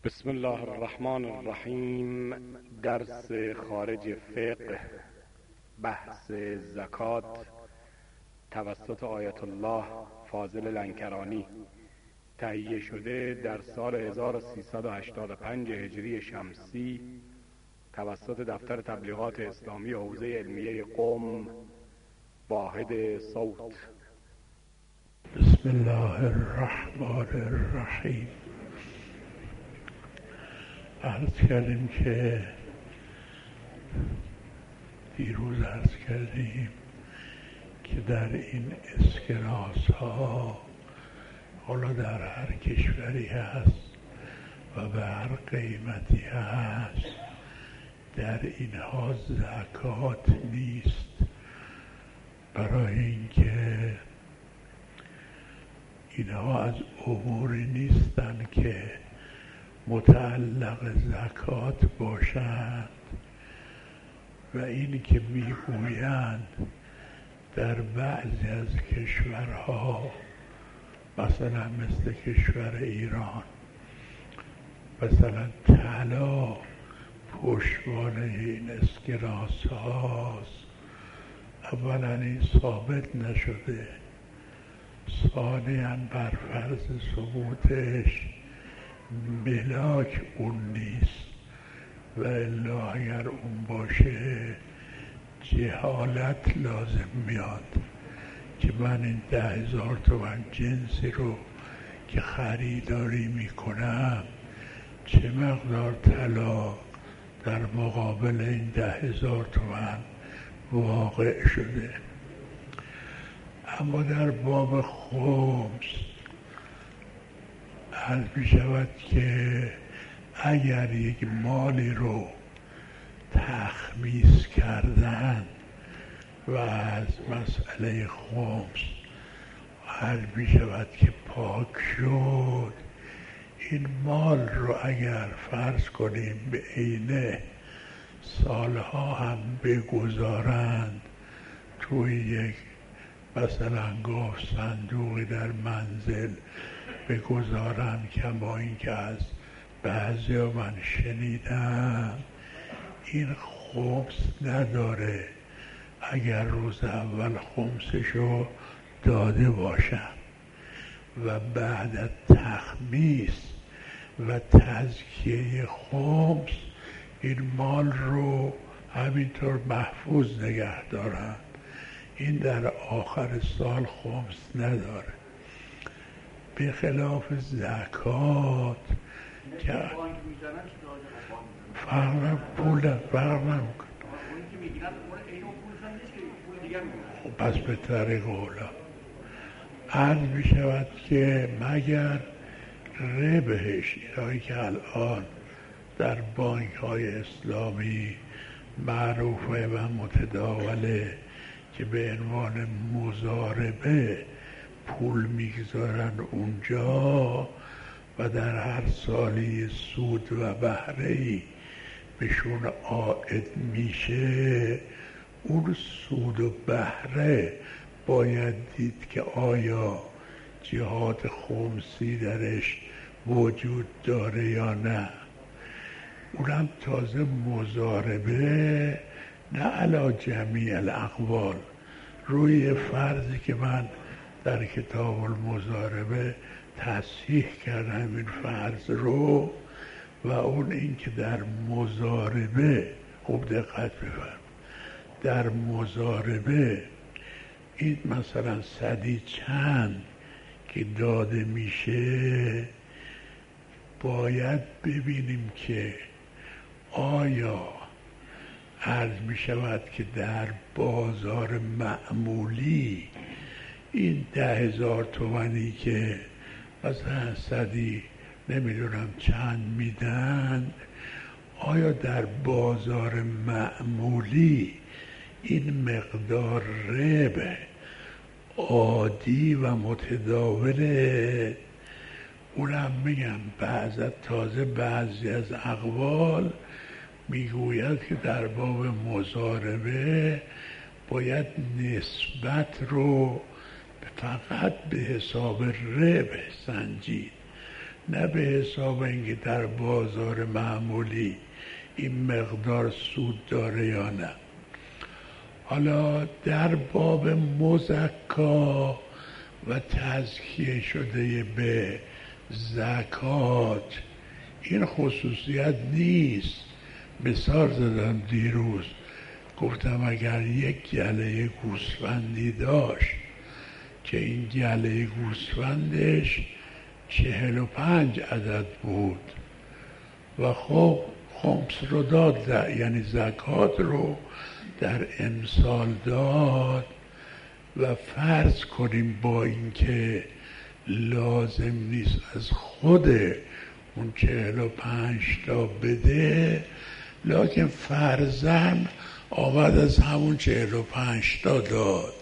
بسم الله الرحمن الرحیم. درس خارج فقه، بحث زکات توسط آیت الله فاضل لنکرانی، تهیه شده در سال 1385 هجری شمسی توسط دفتر تبلیغات اسلامی حوزه علمیه قم، واحد صوت. بسم الله الرحمن الرحیم. عرض کردیم که دیروز عرض کردیم که در این اسکناس ها، حالا در هر کشوری هست و به هر قیمتی هست، در اینها زکات نیست، برای اینکه اینها از اموری نیستن که متعلق زکات باشند. و اینی که میگویند در بعضی از کشورها، مثلا مثل کشور ایران، مثلا طلا پشتوانه این اسکناس هاست، اولا این ثابت نشده، ثانیاً بر فرض ثبوتش ملاک اون نیست، و الا اگر اون باشه جهالت لازم میاد که من این 10,000 تومان جنسی رو که خریداری میکنم چه مقدار طلا در مقابل این 10,000 تومان واقع شده. اما در باب خمس عرض می شود که اگر یک مالی رو تخمیس کردن و از مسئله خمس عرض می شود که پاک شد، این مال رو اگر فرض کنیم به عینه سالها هم بگذارند توی یک مثلا گفت صندوقی در منزل بگذارن، کما این که از بعضی من شنیدم این خمس نداره اگر روز اول خمسشو داده باشن و بعد از تخمیس و تزکیه خمس این مال رو همینطور محفوظ نگه دارن. این در آخر سال خمس نداره، به خلاف زکات که فرق نمیکنه. پس به طریق اولا عرض می شود که مگر ربحش، اینایی که الان در بانک های اسلامی معروفه و متداوله که به عنوان مضاربه پول میگذارن اونجا و در هر سالی سود و بهره‌ای بهشون عائد میشه، اون سود و بهره باید دید که آیا جهات خمسی درش وجود داره یا نه. اونم تازه مضاربه نه علی جمیع الاقوال، روی فرضی که من در کتاب المضاربه تصحیح کردم این فرض رو، و اون این که در مضاربه، خوب دقت بفرم، در مضاربه این مثلا صدی چند که داده میشه باید ببینیم که آیا عرض می شود که در بازار معمولی این 10,000 تومانی که مثلا صدی نمیدونم چند میدن، آیا در بازار معمولی این مقدار ربح عادی و متداوله؟ اونم میگم بعضی از اقوال میگوید که در باب مضاربه باید نسبت رو فقط به حساب ربح سنجید نه به حساب اینکه در بازار معمولی این مقدار سود داره یا نه. حالا در باب مزکا و تزکیه شده به زکات این خصوصیت نیست. مثال زدم دیروز، گفتم اگر یک گله گوسفندی داشت که این گله گوسفندش 45 عدد بود و خب خمس رو داد، یعنی زکات رو در امسال داد و فرض کنیم با اینکه لازم نیست از خود اون 45 تا بده، لکن فرضاً آمد از همون 45 تا داد.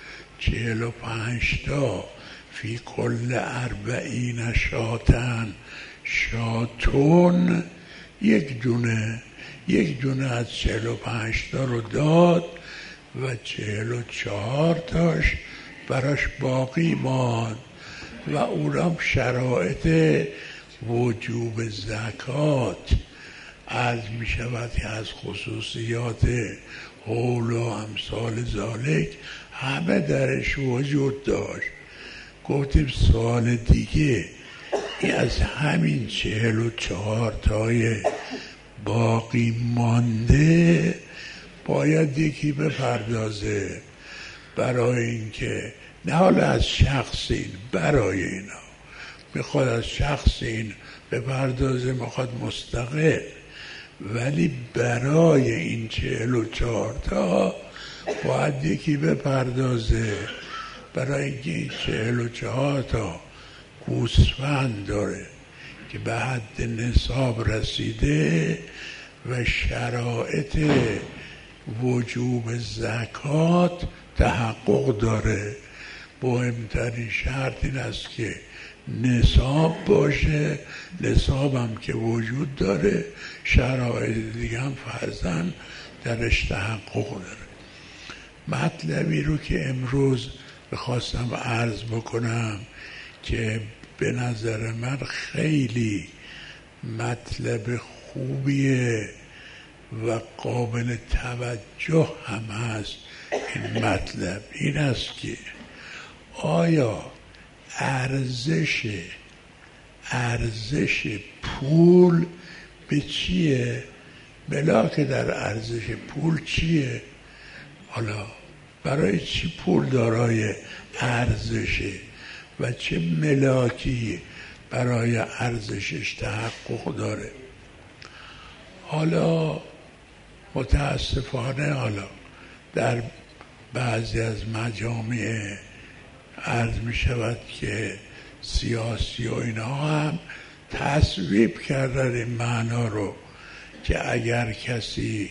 45 تا فی کل 40 شاتن شاتون، یک دونه از 45 تا رو داد و 44 تاش براش باقی ماند و اونم شرایط وجوب زکات عرض می شود که از خصوصیات حول و امثال ذالک همه درش وجود داشت. گفتیم سال دیگه این از همین 44 تای باقی مانده باید یکی بپردازه برای اینکه نه حالا از شخص این، برای اینا میخواد از شخص این بپردازه، میخواد مستقل، ولی برای این 44 تا باید یکی بپردازه، برای اینکه این 44 تا گوسفند داره که به حد نصاب رسیده و شرایط وجوب زکات تحقق داره. مهمترین شرط این است که نصاب باشه، نصاب هم که وجود داره، شرایط دیگه هم فرضاً درش تحقق داره. مطلبی رو که امروز بخواستم عرض بکنم که به نظر من خیلی مطلب خوبیه و قابل توجه هم هست، این مطلب این است که آیا ارزش پول به چیه؟ ملاک در ارزش پول چیه؟ حالا برای چی پول دارای ارزشه و چه ملاکی برای ارزشش تحقق داره؟ حالا متاسفانه حالا در بعضی از مجامع عرض می شود که سیاسی و اینها هم تصویب کردن این معنا رو که اگر کسی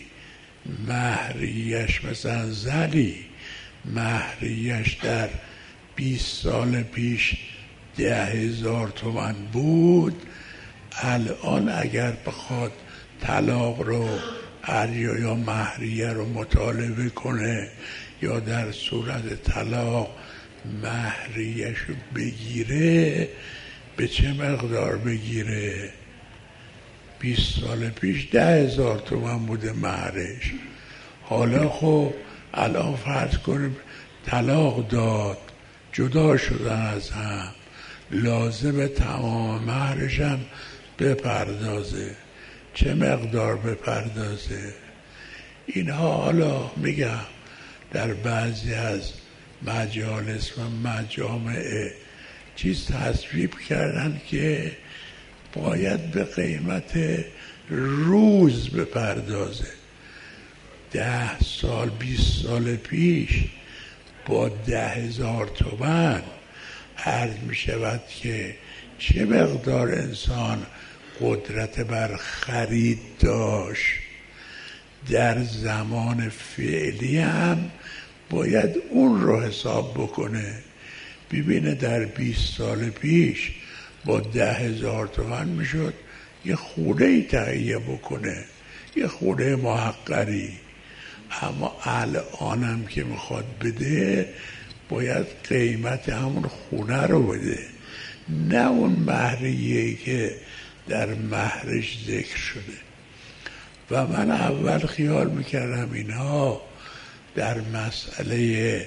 مهریش مثلا زنی مهریش در 20 سال پیش 10,000 تومان بود، الان اگر بخواد طلاق رو یا مهریه رو مطالبه کنه یا در صورت طلاق مهریش رو بگیره، به چه مقدار بگیره؟ 20 سال پیش 10,000 تومان بوده مهرش. حالا خب الان فرض کنیم طلاق داد، جدا شدن از هم، لازم تمام مهرش هم بپردازه. چه مقدار بپردازه؟ اینها حالا میگم در بعضی از مجالس و مجامع چیز تصویب کردن که باید به قیمت روز بپردازه. 10 سال 20 سال پیش با 10,000 تومان عرض می شود که چه مقدار انسان قدرت بر خرید داشت. در زمان فعلی هم باید اون رو حساب بکنه، ببینه در 20 سال پیش با 10,000 تومان میشد یه خونه تهیه بکنه، یه خونه محقری، اما الانم که میخواد بده باید قیمت همون خونه رو بده، نه اون مهریه‌ای که در مهرش ذکر شده. و من اول خیال میکردم اینها در مسئله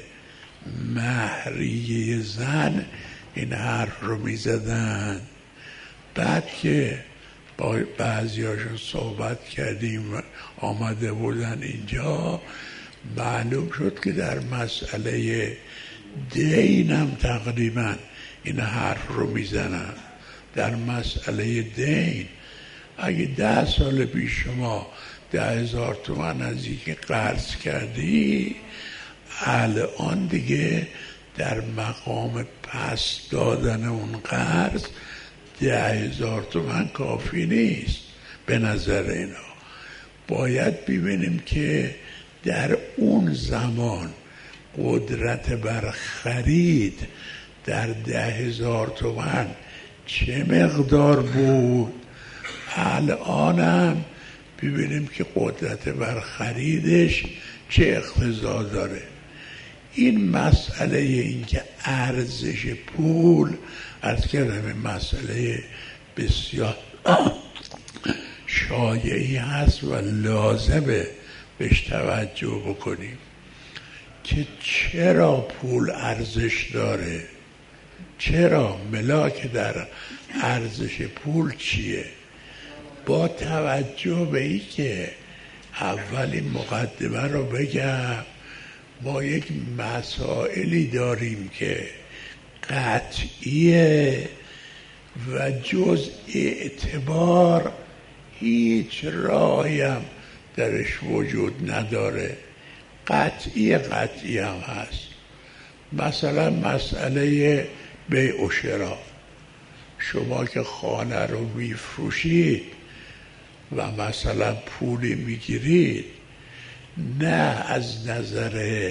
مهریه زن این حرف رو میزدن. بعد که با بعضیاشون صحبت کردیم آمده بودن اینجا، معلوم شد که در مسئله دین هم تقریبا این حرف رو میزنن. در مسئله دین اگه 10 سال پیش شما 10,000 تومان از یکی قرض کردی، الان دیگه در مقام پس دادن اون قرض 10,000 تومان کافی نیست. به نظر اینا باید ببینیم که در اون زمان قدرت بر خرید در 10,000 تومان چه مقدار بود، الانم ببینیم که قدرت بر خریدش چه اقتضا داره. این مسئله این که ارزش پول از کردم مسئله بسیار شایعی هست و لازمه بهش توجه بکنیم که چرا پول ارزش داره، چرا ملاک در ارزش پول چیه. با توجه به این که اولین مقدمه رو بگم، ما یک مسائلی داریم که قطعیه و جز اعتبار هیچ راهی هم درش وجود نداره. قطعی هم هست. مثلا مسئله بیع و شرا. شما که خانه رو میفروشید و مثلا پولی میگیرید، نه از نظر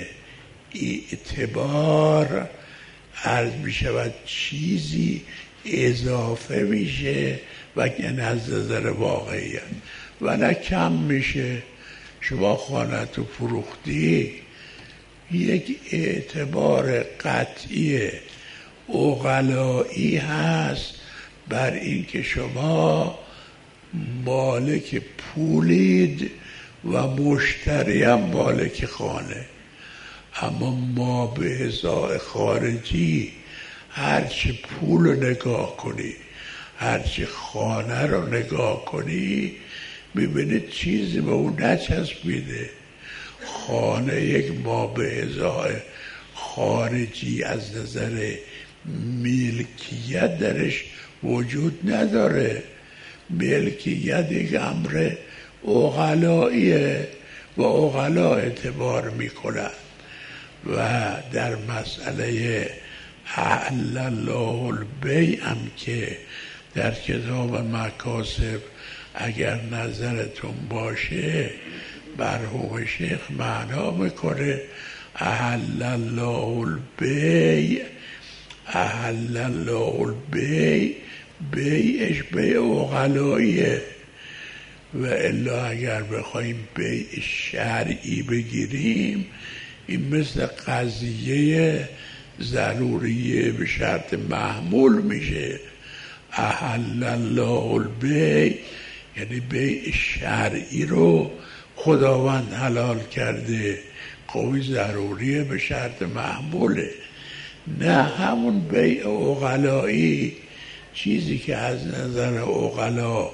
اعتبار عرض میشود چیزی اضافه میشه و نه از نظر واقعیت و نه کم میشه. شما خانه تو فروختی، یک اعتبار قطعی عقلایی هست بر این که شما مالک پولید و مشتری هم مالک خانه. اما ما به ازای خارجی هرچی پول رو نگاه کنی، هرچی خانه رو نگاه کنی، ببینید چیزی به اون نچسبیده. خانه یک ما به ازای خارجی از نظر ملکیت درش وجود نداره. ملکیت یک امر عقلاییه و عقلا اعتبار میکنن. و در مسئله احل الله البیع هم که در کتاب مکاسب اگر نظرتون باشه مرحوم شیخ معنا میکنه احل الله البیع، احل الله البیع، بیعش بیع عقلاییه. و الا اگر بخوایم بیع شرعی بگیریم، این مثل قضیه ضروریه به شرط محمول میشه. احل الله البیع یعنی بیع شرعی رو خداوند حلال کرده، قوی ضروریه به شرط محموله. نه همون بیع عقلایی، چیزی که از نظر عقلا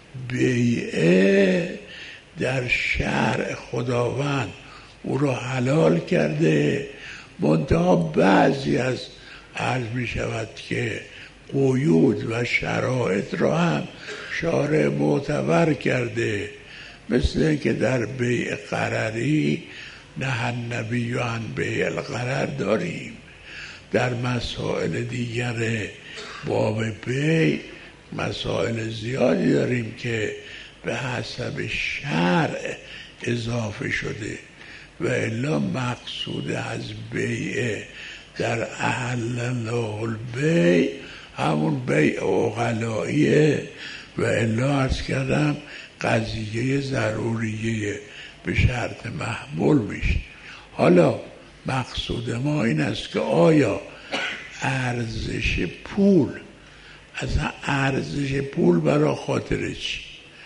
بیعه، در شرع خداوند او رو حلال کرده، منتها بعضی از عرض می شود که قیود و شرایط را هم شارع معتبر کرده. مثل اینکه در بیع غرری نه النبی عن بیع الغرر داریم. در مسائل دیگر باب بیع مسائل زیادی داریم که به حسب شرع اضافه شده. و الا مقصود از بیع در احل الله البیع همون بیع عقلاییه. و الا عرض کردم قضیه ضروریه به شرط محمول میشه. حالا مقصود ما این است که آیا ارزش پول اصلا ارزش پول برای خاطر چی؟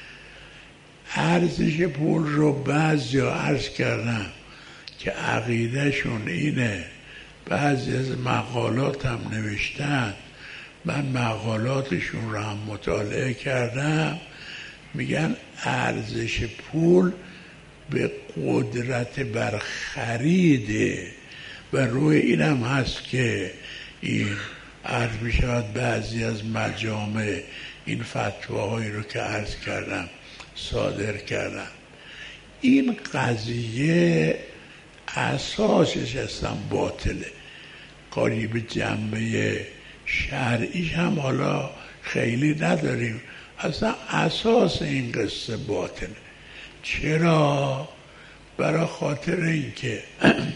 ارزش پول رو بعضیا عرض کردم که عقیدهشون اینه، بعضی از مقالات هم نوشتن، من مقالاتشون رو هم مطالعه کردم، میگن ارزش پول به قدرت بر خریده و روی این هم هست که این عرض می شود بعضی از مجامع این فتواهایی رو که عرض کردم صادر کردن. این قضیه اساسش اصلا باطله، کاری به جنبه شرعیش هم حالا خیلی نداریم، اصلا اساس این قصه باطله. چرا؟ برای خاطر اینکه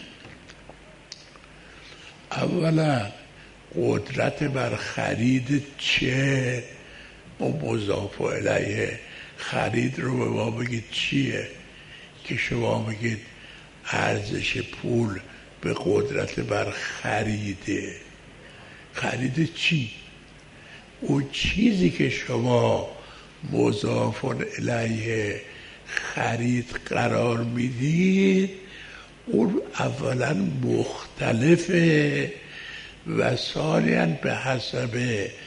اولا قدرت بر خرید چه؟ مضاف الیه خرید رو به ما بگید چیه که شما بگید ارزش پول به قدرت بر خریده. خرید چی؟ اون چیزی که شما مضاف الیه خرید قرار میدید اون اولا مختلفه و ثانیاً به حسب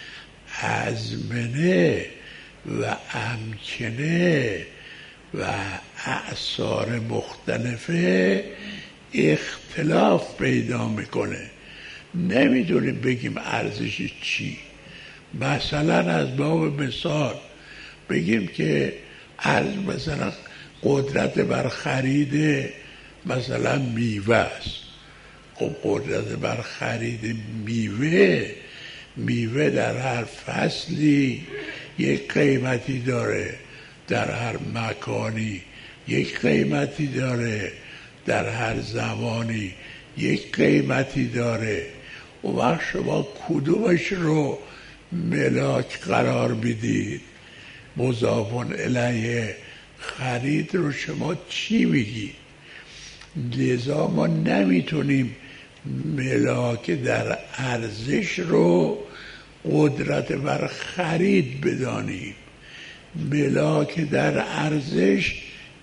ازمنه و امکنه و اعصار مختلفه اختلاف پیدا میکنه. نمیدونیم بگیم ارزش چی. مثلا از باب مثال بگیم که مثلا قدرت بر خرید مثلا میوه است. خب قدرت بر خرید میوه در هر فصلی یک قیمتی داره، در هر مکانی یک قیمتی داره، در هر زمانی یک قیمتی داره. اون وقت شما کدومش رو ملاک قرار میدید؟ مضاف الیه خرید رو شما چی میگی؟ لذا ما نمیتونیم ملاک در ارزش رو قدرت بر خرید بدانیم. ملاک در ارزش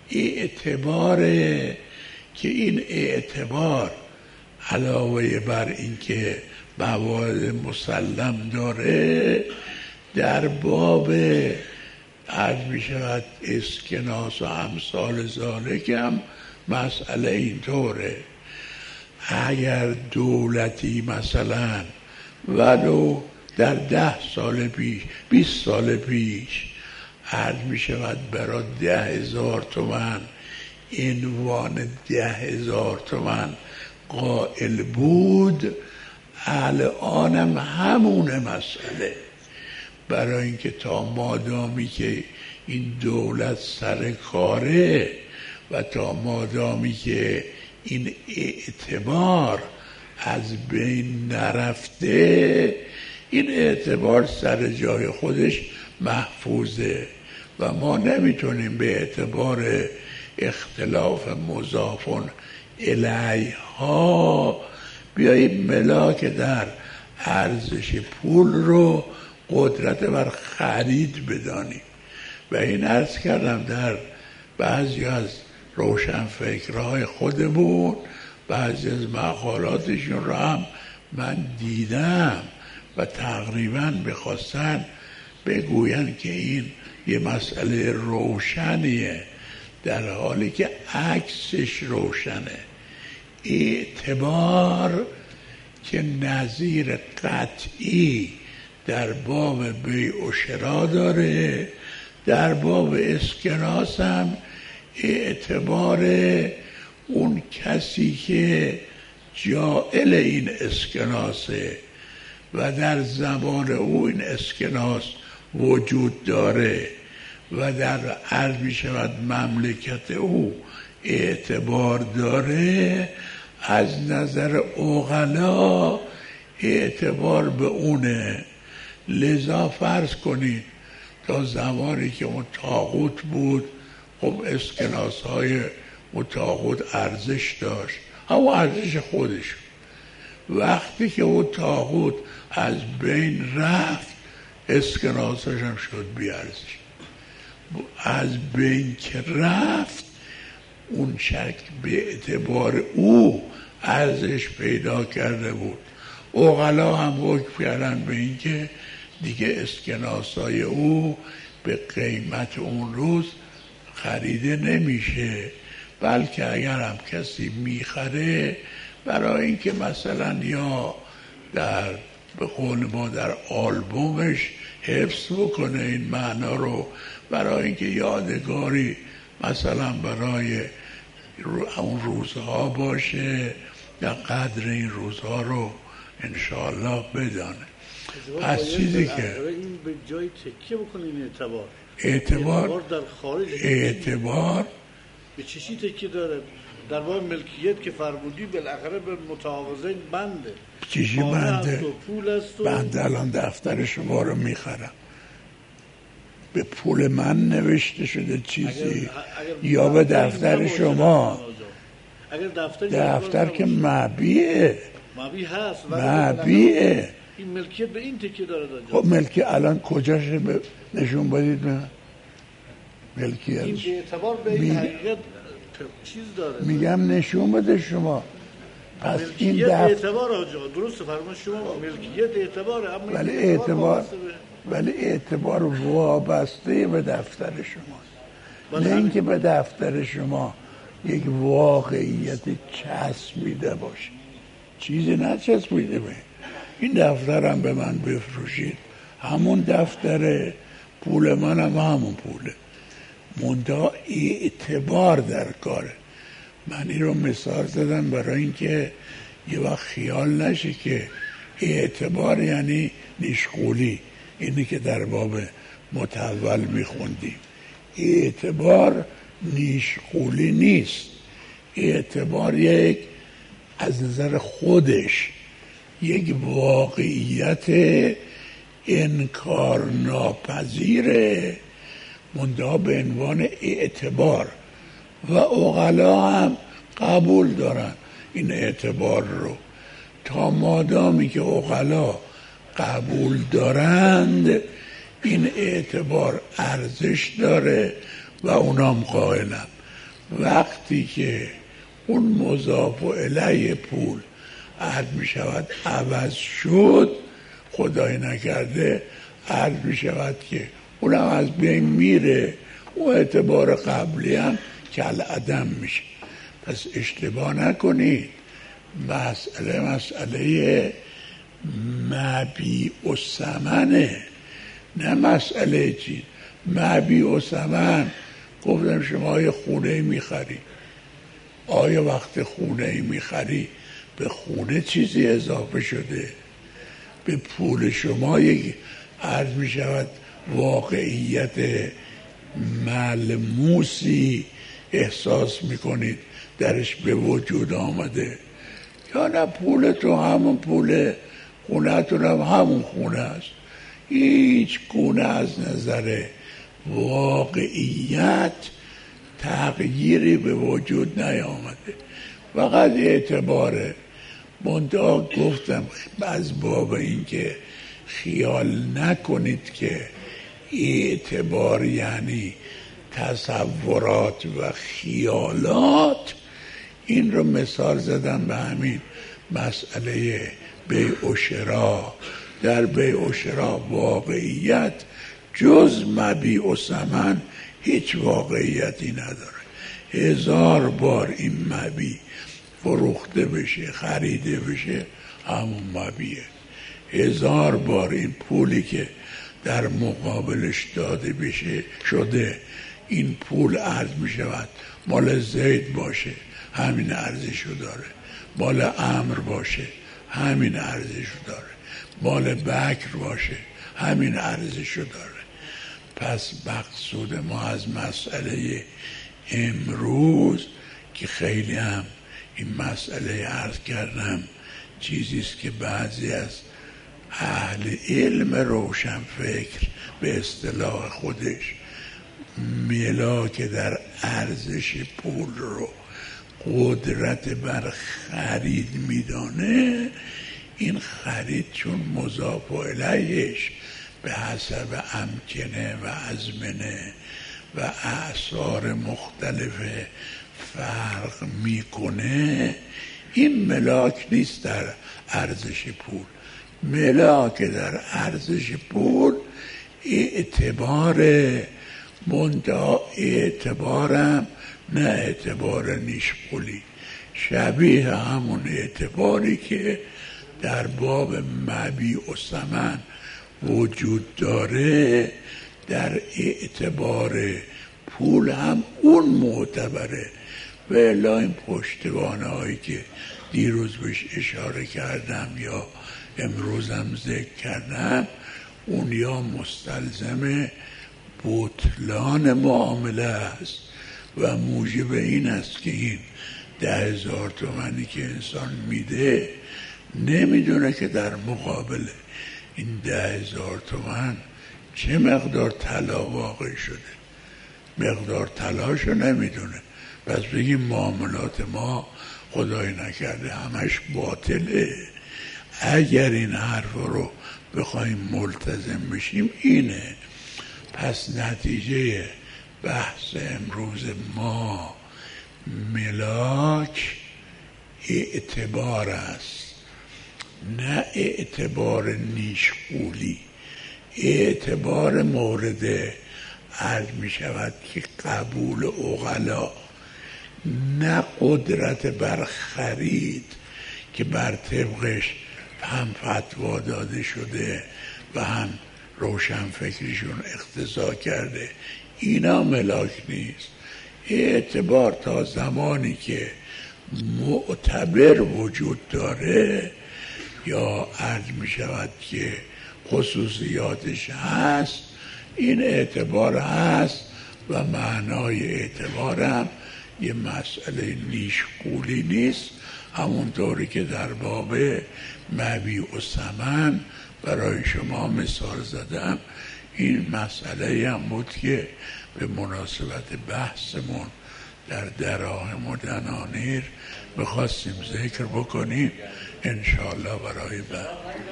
اعتباره که این اعتبار علاوه بر اینکه موارد مسلم داره در باب عرض می شود اسکناس و امثال ذالک هم مسئله اینطوره. اگر دولتی مثلا ولو در 10 سال پیش 20 سال پیش عرض می شود برای 10,000 تومان عنوان 10,000 تومان قائل بود، الانم همونه مسئله. برای اینکه تا مادامی که این دولت سر کاره و تا مادامی که این اعتبار از بین نرفته، این اعتبار سر جای خودش محفوظه و ما نمیتونیم به اعتبار اختلاف مضافون الیه ها بیاییم ملاک در ارزش پول رو قدرت بر خرید بدانیم. و این عرض کردم در بعضی از روشنفکرهای خودمون بعضی از مقالاتشون رو هم من دیدم و تقریبا بخواستن بگوین که این یه مسئله روشنیه، در حالی که عکسش روشنه. اعتبار که نظیر قطعی در باب بیع و شرا داره، در باب اسکناس هم اعتبار اون کسی که جائل این اسکناسه و در زمان او این اسکناس وجود داره و در عرض می شود مملکت او اعتبار داره، از نظر عقلا اعتبار به اونه. لذا فرض کنید تا زمانی که اون طاغوت بود، خب اسکناس های طاغوت ارزش داشت، اما ارزش خودش. وقتی که اون طاغوت از بین رفت، اسکناسش هم شد بیارزش. از بین که رفت اون شک به اعتبار او ارزش پیدا کرده بود. عقلا هم حکم کردن به این که دیگه اسکناسای او به قیمت اون روز خریده نمیشه، بلکه اگر هم کسی میخره برای اینکه مثلا یا در به قول ما در آلبومش حفظ بکنه این معنا رو، برای اینکه یادگاری مثلا برای اون روزها باشه یا قدر این روزها رو انشاءالله بدانه. پس چیزی که این به جای تکیه بکنین اعتبار در خارج اعتبار به چیزی تکیه داره؟ در باب ملکیت که فرمودی بالاخره به متعاوضین بنده، چیزی بنده پول است و بنده الان دفتر شما رو میخرم، به پول من نوشته شده چیزی یا به دفتر شما؟ اگر دفتر که معبیه هست معبیه، این ملکیت به این تکیه داره. خب ملکیت الان کجاش نشون بدید به ملکیت؟ این به اعتبار به این حقیقت چیز داره. میگم نشون بده شما. پس این اعتبار آجا درست فرمان شما، ملکیت اعتباره، اما ولی اعتبار وابسته به دفتر شماست، نه اینکه به دفتر شما یک واقعیت چسبیده باشه. چیزی نچسبیده به این دفترم به من بفروشید، همون دفتر، پول من هم همون پوله، منتها اعتبار در کاره. من این رو مثال زدم برای اینکه یه وقت خیال نشه که اعتبار یعنی نیشغولی، اینی که در باب متول میخوندیم. اعتبار نیشغولی نیست، اعتبار یک از نظر خودش یک واقعیت انکار ناپذیره، منتها به عنوان اعتبار، و عقلا هم قبول دارن این اعتبار رو. تا مادامی که عقلا قبول دارند این اعتبار ارزش داره و اونام قائلن. وقتی که اون مضاف الیه پول عرض می شود عوض شد، خدای نکرده عرض می شود که اونم از بین میره، اون اعتبار قبلی هم کالعدم میشه. پس اشتباه نکنید، مسئله مبیع و ثمنه، نه مسئله چیز. مبیع و ثمن گفتم شما یه خونه میخری، آیا وقت خونه میخری به خونه چیزی اضافه شده؟ به پول شما یک عرض میشود واقعیت ملموسی احساس میکنید درش به وجود آمده، یا نه پول تو همون پوله، خونه تون هم همون خونه است، هیچ گونه از نظر واقعیت تغییری به وجود نیامده، فقط اعتباره. منتها گفتم از باب این که خیال نکنید که اعتبار یعنی تصورات و خیالات. این رو مثال زدم به همین مسئله بیع و شرا. در بیع و شرا واقعیت جز مبیع و ثمن هیچ واقعیتی نداره. 1000 بار این مبیع فروخته بشه، خریده بشه، همون مبیعه. 1000 بار این پولی که در مقابلش داده بشه شده، این پول عرض می شود مال زید باشه، همین ارزشو داره، مال عمرو باشه، همین ارزشو داره، مال بکر باشه، همین ارزشو داره. پس مقصود ما از مسئله امروز که خیلی هم این مسئله عرض کردم چیزیست که بعضی از اهل علم روشن فکر به اصطلاح خودش ملاک در ارزش پول رو قدرت بر خرید میدانه، این خرید چون مضاف الیهش به حسب امکنه و ازمنه و اعصار مختلف فرق میکنه، این ملاک نیست در ارزش پول. ملاک در ارزش پول اعتبار منتها، اعتبارم نه اعتبار نیش پولی، شبیه همون اعتباری که در باب مبیع و ثمن وجود داره در اعتبار پول هم اون معتبره. و الا این پشتوانه هایی که دیروز بهش اشاره کردم یا امروزم ذکر کردم، اون یا مستلزم بطلان معامله است و موجب این است که این 10,000 تومانی که انسان میده نمیدونه که در مقابل این 10,000 تومن چه مقدار طلا واقع شده، مقدار طلاشو نمیدونه. پس بگیم معاملات ما خدای نکرده همش باطله. اگر این حرف رو بخوایم ملتزم بشیم اینه. پس نتیجه بحث امروز ما ملاک اعتبار است، نه اعتبار نیشپولی. اعتبار مورد عرض می شود که قبول عقلا، نه قدرت بر خرید که بر طبقش هم فتوا داده شده و هم روشن فکریشون اقتضا کرده. اینا ملاک نیست. اعتبار تا زمانی که معتبر وجود داره یا عرض می شود که خصوصیاتش هست، این اعتبار هست و معنای اعتبارم یه مسئله نیشپولی نیست. همونطوری که در باب مبیع و ثمن برای شما مثال زدم، این مسئله هم بود که به مناسبت بحثمون در دراهم و دنانیر بخواستیم ذکر بکنیم انشاءالله برای بعد.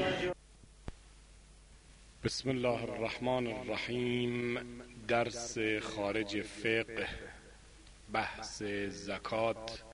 بسم الله الرحمن الرحیم. درس خارج فقه، بحث زکات.